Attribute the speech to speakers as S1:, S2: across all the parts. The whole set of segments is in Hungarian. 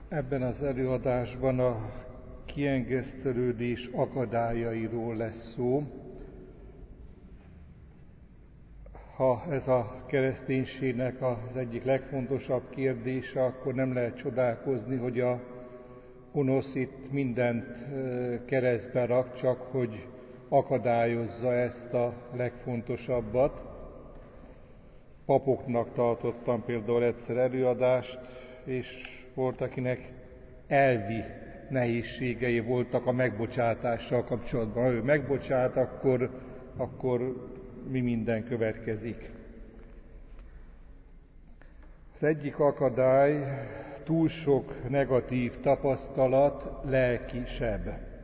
S1: Ebben az előadásban a kiengesztelődés akadályairól lesz szó. Ha ez a kereszténységnek az egyik legfontosabb kérdése, akkor nem lehet csodálkozni, hogy a gonosz itt mindent keresztbe rak, csak hogy akadályozza ezt a legfontosabbat. Papoknak tartottam például egyszer előadást, és volt, akinek elvi nehézségei voltak a megbocsátással kapcsolatban. Ha ő megbocsát, akkor mi minden következik. Az egyik akadály, túl sok negatív tapasztalat, lelki seb.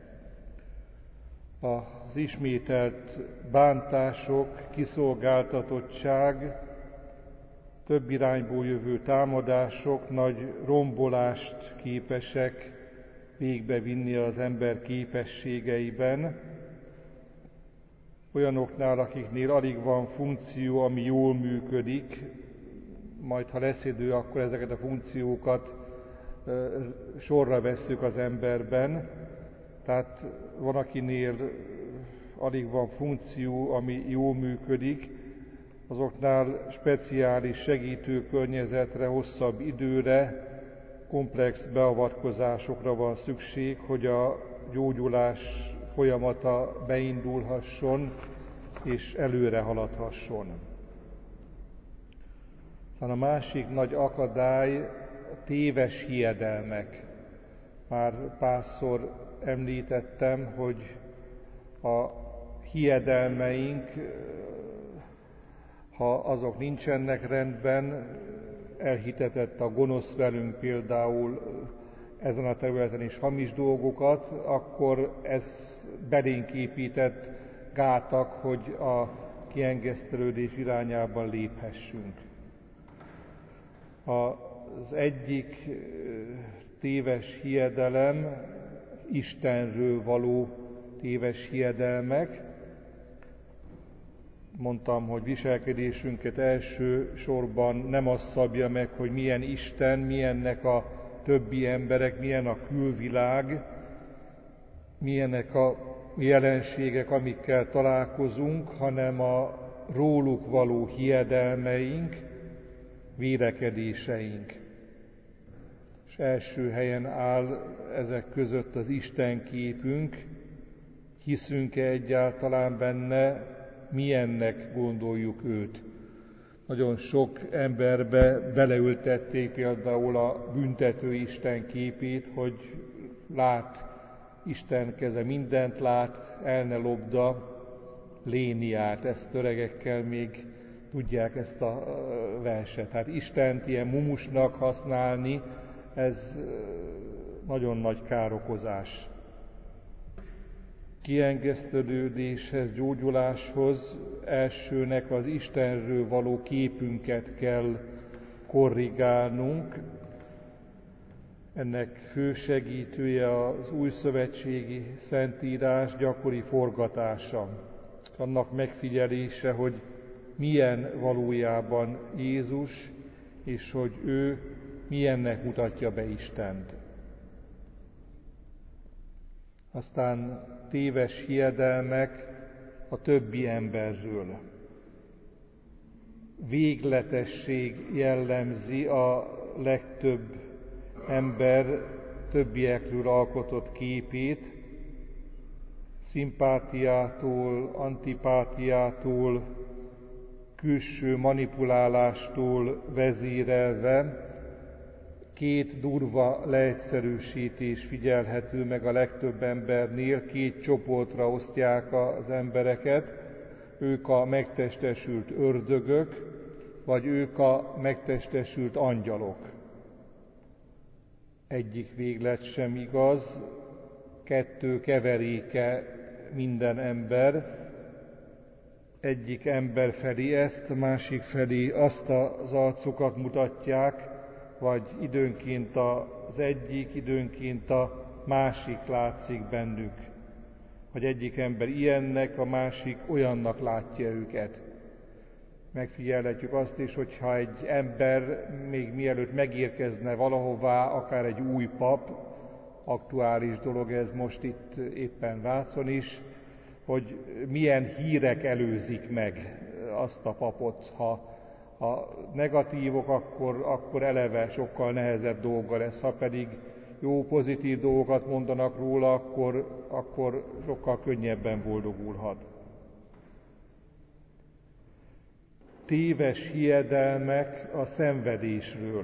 S1: Az ismételt bántások, kiszolgáltatottság, több irányból jövő támadások nagy rombolást képesek végbevinni az ember képességeiben. Olyanoknál, akiknél alig van funkció, ami jól működik, majd ha lesz idő, akkor ezeket a funkciókat sorra vesszük az emberben. Tehát van, akinél alig van funkció, ami jól működik, azoknál speciális segítő környezetre, hosszabb időre, komplex beavatkozásokra van szükség, hogy a gyógyulás folyamata beindulhasson és előre haladhasson. Aztán a másik nagy akadály a téves hiedelmek. Már párszor említettem, hogy a hiedelmeink, ha azok nincsenek rendben, elhitetett a gonosz velünk például ezen a területen is hamis dolgokat, akkor ez belénk épített gátak, hogy a kiengesztelődés irányában léphessünk. Az egyik téves hiedelem, az Istenről való téves hiedelmek. Mondtam, hogy viselkedésünket első sorban nem az szabja meg, hogy milyen Isten, milyennek a többi emberek, milyen a külvilág, milyenek a jelenségek, amikkel találkozunk, hanem a róluk való hiedelmeink, vélekedéseink. És első helyen áll ezek között az Isten képünk, hiszünk-e egyáltalán benne, milyennek gondoljuk őt. Nagyon sok emberbe beleültették például a büntető Isten képét, hogy lát, Isten keze mindent lát, el ne lopda léniát. Ezt öregekkel még tudják ezt a verset. Hát Istent ilyen mumusnak használni, ez nagyon nagy károkozás. Kiengesztelődéshez, gyógyuláshoz elsőnek az Istenről való képünket kell korrigálnunk. Ennek fősegítője az újszövetségi Szentírás gyakori forgatása. Annak megfigyelése, hogy milyen valójában Jézus, és hogy ő milyennek mutatja be Istent. Aztán téves hiedelmek a többi emberről. Végletesség jellemzi a legtöbb ember többiekről alkotott képét, szimpátiától, antipátiától, külső manipulálástól vezérelve. Két durva leegyszerűsítés figyelhető meg a legtöbb embernél, két csoportra osztják az embereket, ők a megtestesült ördögök, vagy ők a megtestesült angyalok. Egyik véglet sem igaz, kettő keveréke minden ember. Egyik ember felé ezt, a másik felé azt az arcokat mutatják, vagy időnként az egyik, időnként a másik látszik bennük. Hogy egyik ember ilyennek, a másik olyannak látja őket. megfigyelhetjük azt is, hogyha egy ember még mielőtt megérkezne valahová, akár egy új pap, aktuális dolog ez most itt éppen Vácon is, hogy milyen hírek előzik meg azt a papot. Ha negatívok, akkor eleve sokkal nehezebb dolga lesz, ha pedig jó, pozitív dolgokat mondanak róla, akkor sokkal könnyebben boldogulhat. Téves hiedelmek a szenvedésről.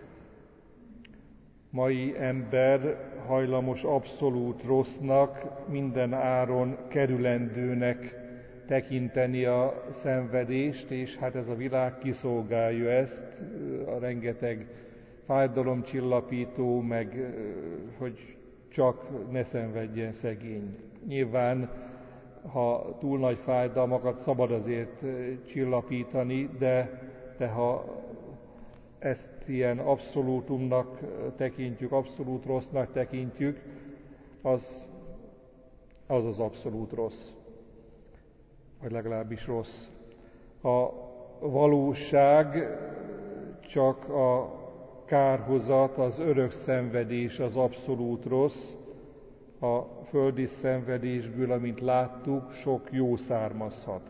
S1: Mai ember hajlamos abszolút rossznak, minden áron kerülendőnek tekinteni a szenvedést, és hát ez a világ kiszolgálja ezt, a rengeteg fájdalomcsillapító, meg hogy csak ne szenvedjen szegény. Nyilván, ha túl nagy fájdalmakat szabad azért csillapítani, de ha ezt ilyen abszolútumnak tekintjük, abszolút rossznak tekintjük, az abszolút rossz, vagy legalábbis rossz. A valóság csak a kárhozat, az örök szenvedés az abszolút rossz. A földi szenvedésből, amint láttuk, sok jó származhat.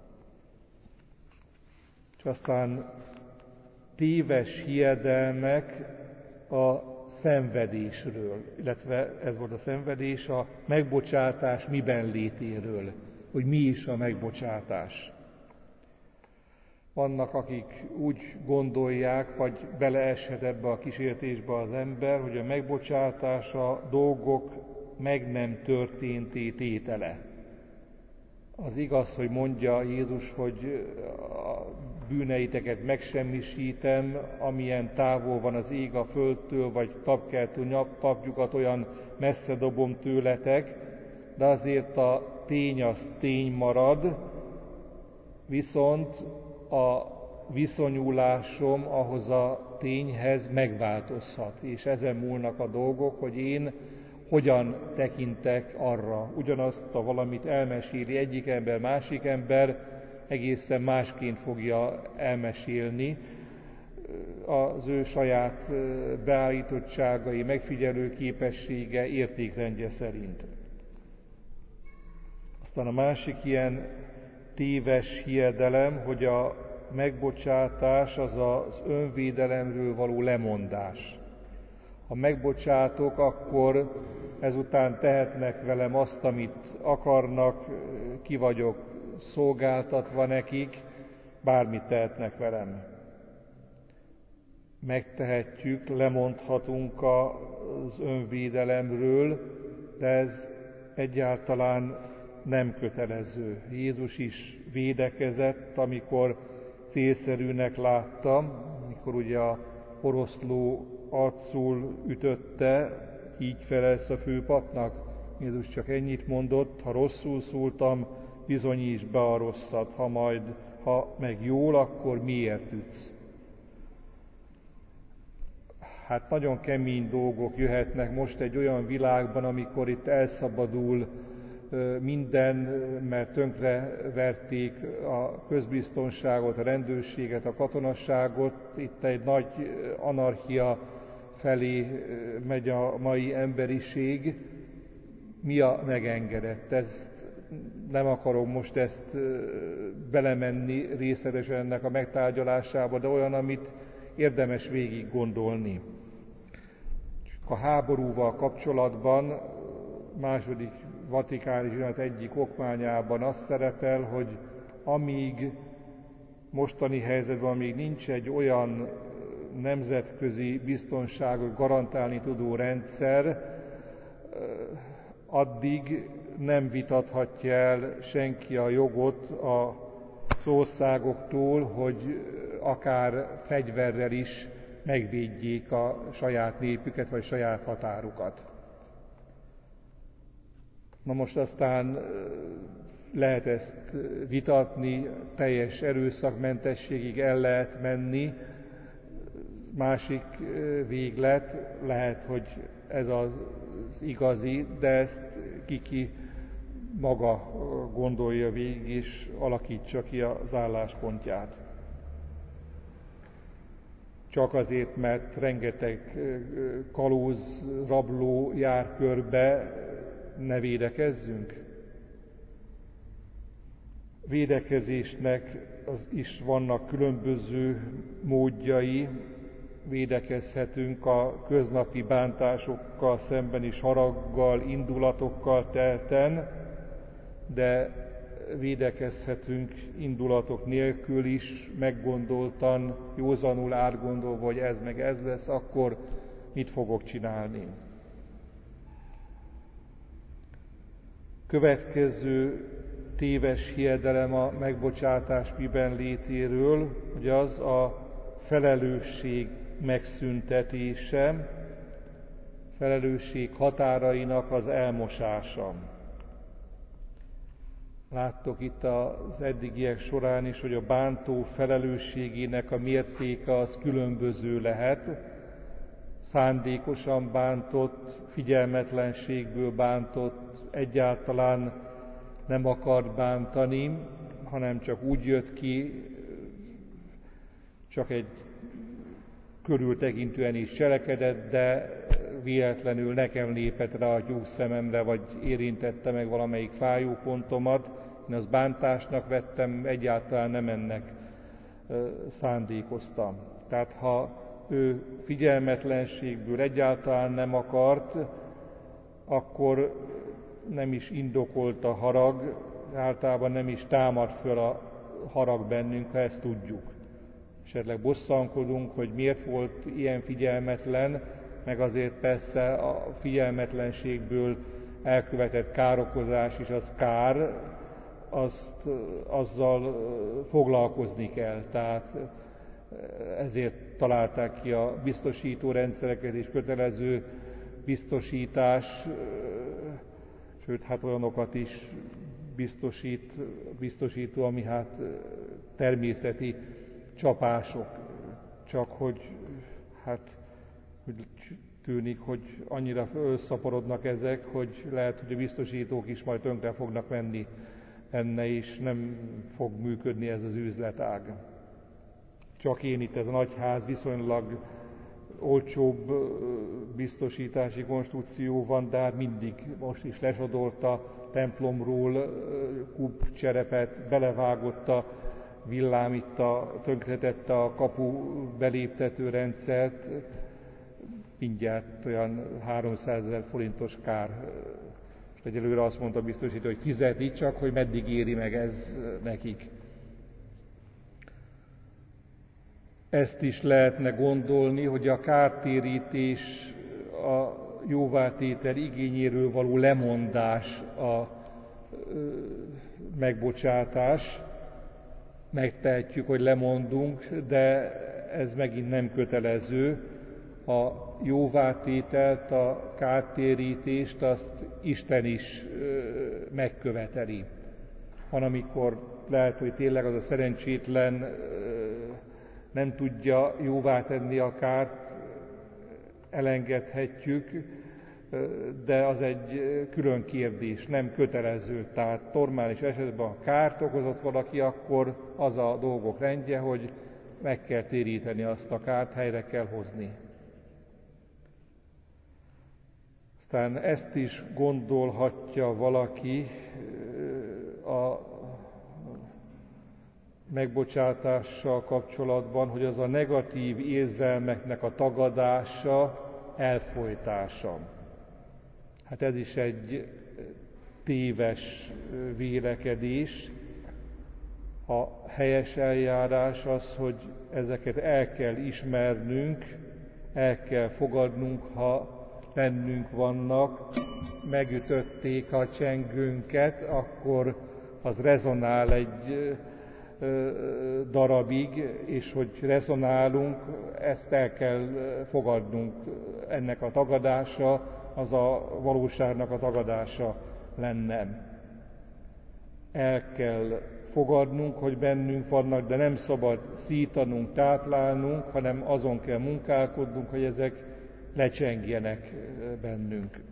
S1: És aztán téves hiedelmek a szenvedésről, illetve ez volt a szenvedés, a megbocsátás miben létéről, hogy mi is a megbocsátás. Vannak, akik úgy gondolják, vagy beleeshet ebbe a kísértésbe az ember, hogy a megbocsátás a dolgok meg nem történté tétele. Az igaz, hogy mondja Jézus, hogy a bűneiteket megsemmisítem, amilyen távol van az ég a földtől, vagy tapkeltő tapjukat olyan messze dobom tőletek, de azért a tény az tény marad, viszont a viszonyulásom ahhoz a tényhez megváltozhat, és ezen múlnak a dolgok, hogy én hogyan tekintek arra. Ugyanazt a valamit elmeséli egyik ember, másik ember, egészen másként fogja elmesélni az ő saját beállítottságai, megfigyelő képessége, értékrendje szerint. Aztán a másik ilyen téves hiedelem, hogy a megbocsátás az az önvédelemről való lemondás. Ha megbocsátok, akkor ezután tehetnek velem azt, amit akarnak, ki vagyok szolgáltatva nekik, bármit tehetnek velem. Megtehetjük, lemondhatunk az önvédelemről, de ez egyáltalán nem kötelező. Jézus is védekezett, amikor célszerűnek látta, amikor ugye a poroszló arcul ütötte, így felelsz a főpapnak. Jézus csak ennyit mondott, ha rosszul szóltam, bizonyíts be a rosszat, ha meg jól, akkor miért ütsz? Hát nagyon kemény dolgok jöhetnek most egy olyan világban, amikor itt elszabadul minden, mert tönkreverték a közbiztonságot, a rendőrséget, a katonasságot. Itt egy nagy anarchia felé megy a mai emberiség. Mi a megengedett? Nem akarom most ezt belemenni részletesen ennek a megtárgyalásába, de olyan, amit érdemes végig gondolni. A háborúval kapcsolatban második Vatikáni Zsinat egyik okmányában az szerepel, hogy amíg mostani helyzetben, amíg nincs egy olyan nemzetközi biztonságot garantálni tudó rendszer, addig nem vitathatja el senki a jogot az országoktól, hogy akár fegyverrel is megvédjék a saját népüket, vagy saját határukat. Na most aztán lehet ezt vitatni, teljes erőszakmentességig el lehet menni. Másik véglet lehet, hogy ez az igazi, de ezt ki maga gondolja végig, és alakítsa ki az álláspontját. csak azért, mert rengeteg kalóz, rabló jár körbe, ne védekezzünk? Védekezésnek is vannak különböző módjai, védekezhetünk a köznapi bántásokkal szemben is haraggal, indulatokkal telten, de védekezhetünk indulatok nélkül is, meggondoltan, józanul átgondolva, hogy ez meg ez lesz, akkor mit fogok csinálni. Következő téves hiedelem a megbocsátás miben létéről, hogy az a felelősség megszüntetése, felelősség határainak az elmosása. Láttok itt az eddigiek során is, hogy a bántó felelősségének a mértéke az különböző lehet. Szándékosan bántott, figyelmetlenségből bántott, egyáltalán nem akart bántani, hanem csak úgy jött ki, csak egy körültekintően is cselekedett, de véletlenül nekem lépett rá a tyúkszememre, vagy érintette meg valamelyik fájópontomat. Én azt bántásnak vettem, egyáltalán nem ennek szándékoztam. Tehát ha ő figyelmetlenségből egyáltalán nem akart, akkor nem is indokolt a harag, általában nem is támad föl a harag bennünk, ha ezt tudjuk. Esetleg bosszankodunk, hogy miért volt ilyen figyelmetlen, meg azért persze a figyelmetlenségből elkövetett károkozás is az kár, azzal foglalkozni kell. Tehát ezért találták ki a biztosító rendszereket és kötelező biztosítás, sőt, hát olyanokat is biztosító, ami hát természeti csapások, csak hogy hát úgy tűnik, hogy annyira felszaporodnak ezek, hogy lehet, hogy a biztosítók is majd tönkre fognak menni enne, és nem fog működni ez az üzletág. Csak én itt ez a nagy ház viszonylag olcsóbb biztosítási konstrukció van, de hát mindig most is lesodort a templomról kubcserepet, belevágott a villámitta, tönkretette a kapu beléptető rendszert, mindjárt olyan 300 000 forintos kár. És egyelőre azt mondta biztosító, hogy fizetni csak, hogy meddig éri meg ez nekik. Ezt is lehetne gondolni, hogy a kártérítés, a jóvátétel igényéről való lemondás a megbocsátás. Megtehetjük, hogy lemondunk, de ez megint nem kötelező. A jóvátételt, a kártérítést azt Isten is megköveteli. Van, amikor lehet, hogy tényleg az a szerencsétlen nem tudja jóvá tenni a kárt, elengedhetjük, de az egy külön kérdés, nem kötelező. Tehát normális esetben, ha kárt okozott valaki, akkor az a dolgok rendje, hogy meg kell téríteni azt a kárt, helyre kell hozni. Aztán ezt is gondolhatja valaki a megbocsátással kapcsolatban, hogy az a negatív érzelmeknek a tagadása, elfojtása. Hát ez is egy téves vélekedés. A helyes eljárás az, hogy ezeket el kell ismernünk, el kell fogadnunk, ha bennünk vannak, megütötték a csengőnket, akkor az rezonál egy darabig, és hogy rezonálunk, ezt el kell fogadnunk. Ennek a tagadása, az a valóságnak a tagadása lenne. El kell fogadnunk, hogy bennünk vannak, de nem szabad szítanunk, táplálnunk, hanem azon kell munkálkodnunk, hogy ezek lecsengjenek bennünk.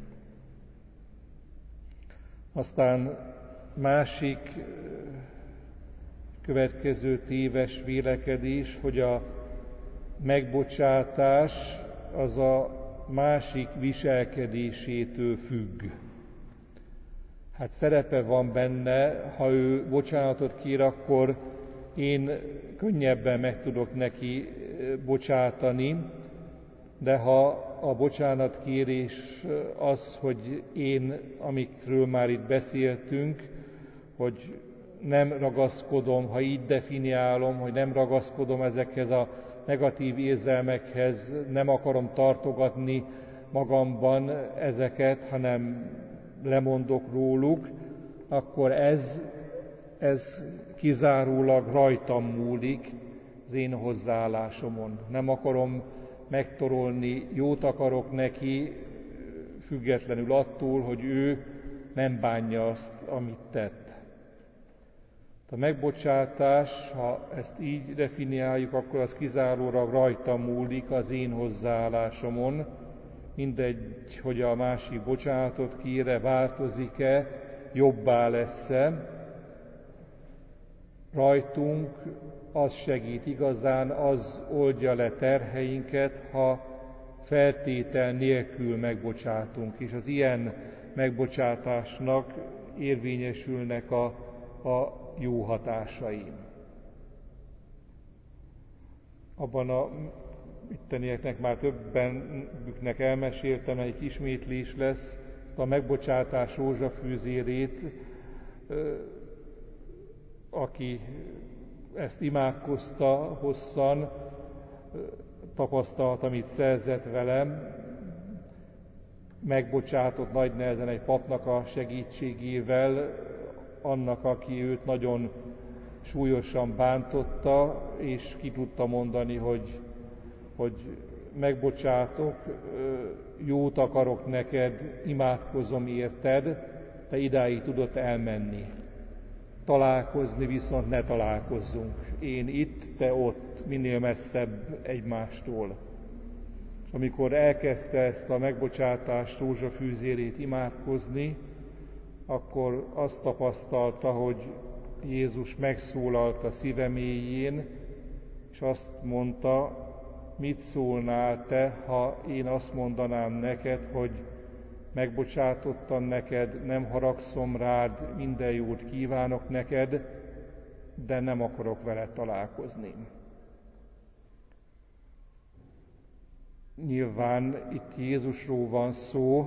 S1: Aztán másik következő téves vélekedés, hogy a megbocsátás az a másik viselkedésétől függ. Hát szerepe van benne, ha ő bocsánatot kér, akkor én könnyebben meg tudok neki bocsátani, de ha a bocsánatkérés az, hogy én, amikről már itt beszéltünk, hogy nem ragaszkodom, ha így definiálom, hogy nem ragaszkodom ezekhez a negatív érzelmekhez, nem akarom tartogatni magamban ezeket, hanem lemondok róluk, akkor ez kizárólag rajtam múlik, az én hozzáállásomon. Nem akarom megtorolni, jót akarok neki, függetlenül attól, hogy ő nem bánja azt, amit tett. A megbocsátás, ha ezt így definiáljuk, akkor az kizárólag rajtam múlik, az én hozzáállásomon. Mindegy, hogy a másik bocsánatot kér-e, változik-e, jobbá lesz-e. Rajtunk az segít igazán, az oldja le terheinket, ha feltétel nélkül megbocsátunk, és az ilyen megbocsátásnak érvényesülnek a jó hatásai. Abban a ittenieknek már többenüknek elmeséltem, egy ismétlés lesz, ezt a megbocsátás rózsafűzérét, aki ezt imádkozta hosszan, tapasztalt, amit szerzett velem, megbocsátott nagy nehezen egy papnak a segítségével, annak, aki őt nagyon súlyosan bántotta, és ki tudta mondani, hogy megbocsátok, jót akarok neked, imádkozom érted, de idáig tudott elmenni. Találkozni viszont ne találkozzunk. Én itt, te ott, minél messzebb egymástól. És amikor elkezdte ezt a megbocsátás rózsafűzérét imádkozni, akkor azt tapasztalta, hogy Jézus megszólalt a szíve mélyén, és azt mondta, mit szólnál te, ha én azt mondanám neked, hogy megbocsátottam neked, nem haragszom rád, minden jót kívánok neked, de nem akarok veled találkozni. Nyilván itt Jézusról van szó,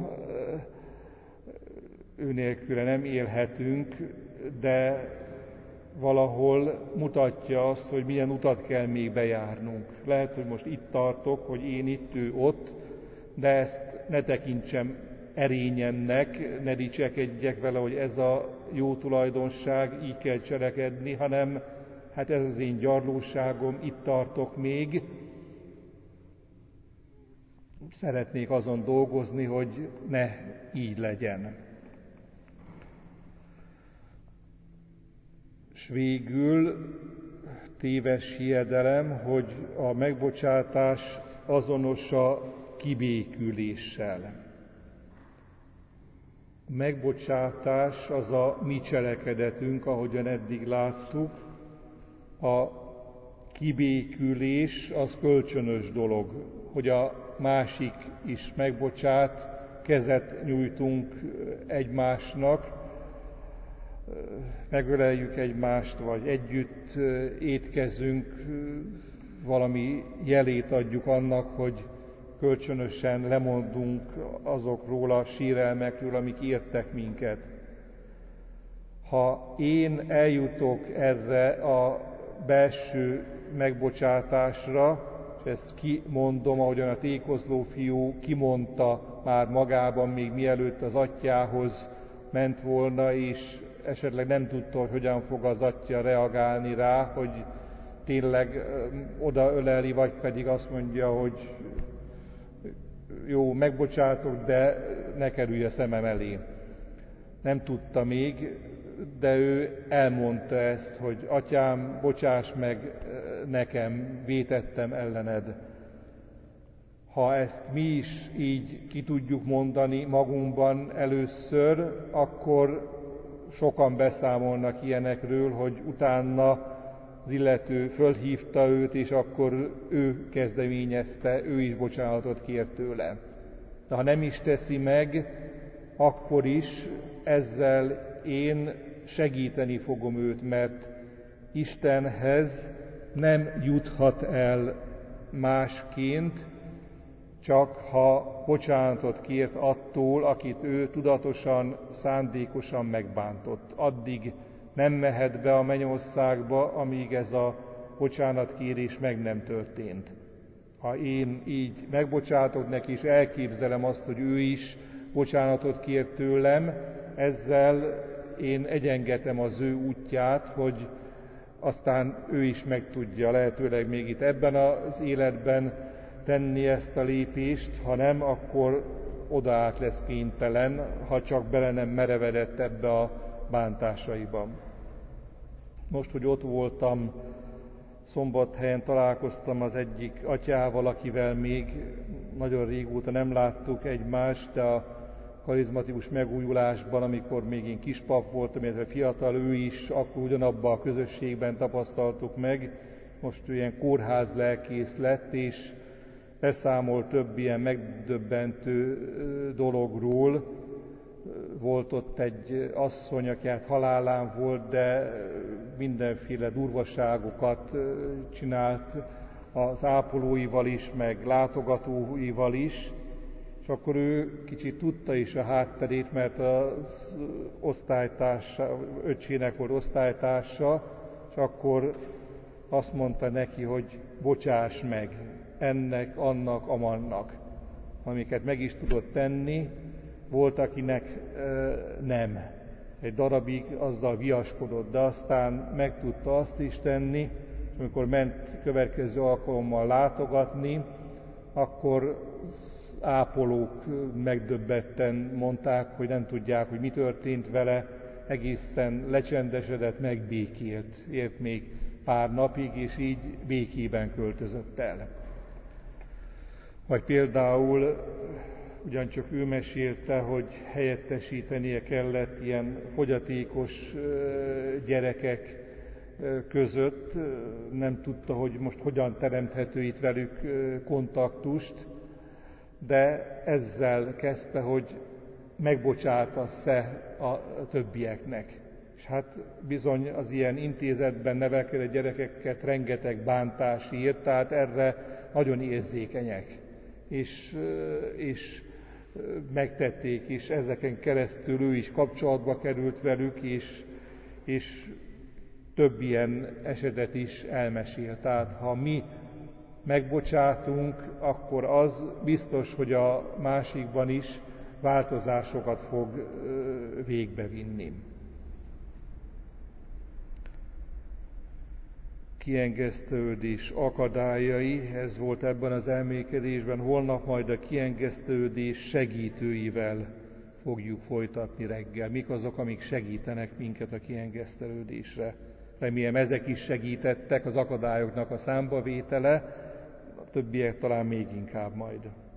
S1: ő nélküle nem élhetünk, de valahol mutatja azt, hogy milyen utat kell még bejárnunk. Lehet, hogy most itt tartok, hogy én itt, ő ott, de ezt ne tekintsem erényemnek, ne dicsekedjek vele, hogy ez a jó tulajdonság, így kell cselekedni, hanem hát ez az én gyarlóságom, itt tartok még. Szeretnék azon dolgozni, hogy ne így legyen. És végül téves hiedelem, hogy a megbocsátás azonos a kibéküléssel. A megbocsátás az a mi cselekedetünk, ahogyan eddig láttuk. A kibékülés az kölcsönös dolog, hogy a másik is megbocsát, kezet nyújtunk egymásnak, megöleljük egymást, vagy együtt étkezünk, valami jelét adjuk annak, hogy kölcsönösen lemondunk azokról a sérelmekről, amik értek minket. Ha én eljutok erre a belső megbocsátásra, és ezt kimondom, ahogyan a tékozló fiú kimondta már magában, még mielőtt az atyjához ment volna, és esetleg nem tudta, hogy hogyan fog az atya reagálni rá, hogy tényleg odaöleli, vagy pedig azt mondja, hogy jó, megbocsátok, de ne kerülj a szemem elé. Nem tudta még, de ő elmondta ezt, hogy atyám, bocsáss meg nekem, vétettem ellened. Ha ezt mi is így ki tudjuk mondani magunkban először, akkor sokan beszámolnak ilyenekről, hogy utána az illető fölhívta őt, és akkor ő kezdeményezte, ő is bocsánatot kért tőle. De ha nem is teszi meg, akkor is ezzel én segíteni fogom őt, mert Istenhez nem juthat el másként, csak ha bocsánatot kért attól, akit ő tudatosan, szándékosan megbántott. Addig nem mehet be a mennyországba, amíg ez a bocsánatkérés meg nem történt. Ha én így megbocsátok neki, és elképzelem azt, hogy ő is bocsánatot kér tőlem, ezzel én egyengetem az ő útját, hogy aztán ő is meg tudja lehetőleg még itt ebben az életben tenni ezt a lépést, ha nem, akkor odaát lesz kénytelen, ha csak bele nem merevedett ebbe a bántásaiban. Most, hogy ott voltam, Szombathelyen találkoztam az egyik atyával, akivel még nagyon régóta nem láttuk egymást, de a karizmatikus megújulásban, amikor még én kispap voltam, illetve fiatal, ő is, akkor ugyanabban a közösségben tapasztaltuk meg. Most ő ilyen kórházlelkész lett, és beszámol több ilyen megdöbbentő dologról. Volt ott egy asszony, aki hát halálán volt, de mindenféle durvaságokat csinált az ápolóival is, meg látogatóival is, és akkor ő kicsit tudta is a hátterét, mert az osztálytársa, öccsének volt osztálytársa, és akkor azt mondta neki, hogy bocsáss meg ennek, annak, amannak, amiket meg is tudott tenni. Volt, akinek nem. Egy darabig azzal viaskodott, de aztán meg tudta azt is tenni, és amikor ment következő alkalommal látogatni, akkor ápolók megdöbbetten mondták, hogy nem tudják, hogy mi történt vele, egészen lecsendesedett, megbékélt, élt még pár napig, és így békében költözött el. Vagy például ugyancsak ő mesélte, hogy helyettesítenie kellett ilyen fogyatékos gyerekek között, nem tudta, hogy most hogyan teremthető itt velük kontaktust, de ezzel kezdte, hogy megbocsátasz-e a többieknek. És hát bizony az ilyen intézetben nevelkedett gyerekeket rengeteg bántás ír, tehát erre nagyon érzékenyek. És megtették, és ezeken keresztül ő is kapcsolatba került velük, és több ilyen esetet is elmesél. Tehát ha mi megbocsátunk, akkor az biztos, hogy a másikban is változásokat fog végbevinni. Kiengesztelődés akadályai, ez volt ebben az elmélkedésben, holnap majd a kiengesztelődés segítőivel fogjuk folytatni reggel. Mik azok, amik segítenek minket a kiengesztelődésre? Remélem ezek is segítettek, az akadályoknak a számbavétele, a többiek talán még inkább majd.